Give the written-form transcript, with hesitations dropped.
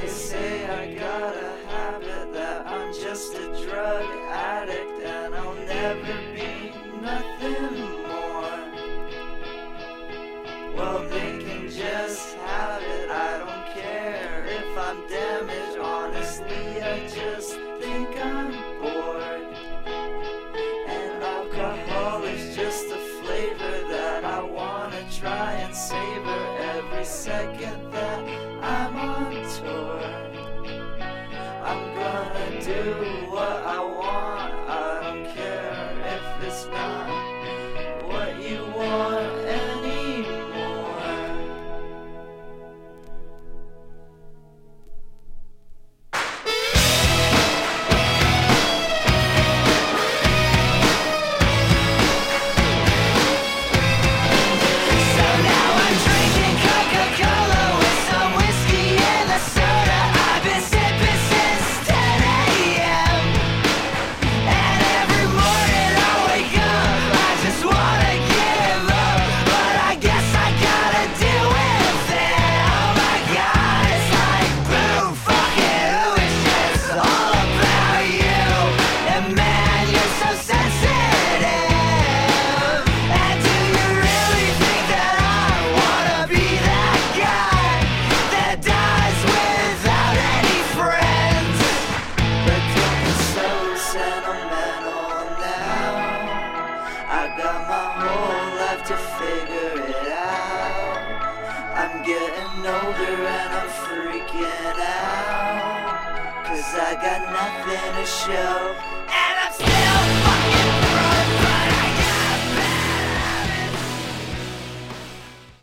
They say I got a habit, that I'm just a drug addict, and I'll never be nothing more. Well, they can just have it, I don't care if I'm damaged. Honestly, I just think I'm bored. And alcohol is just a flavor that I wanna try and savor every second that I'm on tour. I'm gonna do what I want, I don't care if it's not what you want anymore. To figure it out. I'm getting older and I'm freaking out, 'cause I got nothing to show.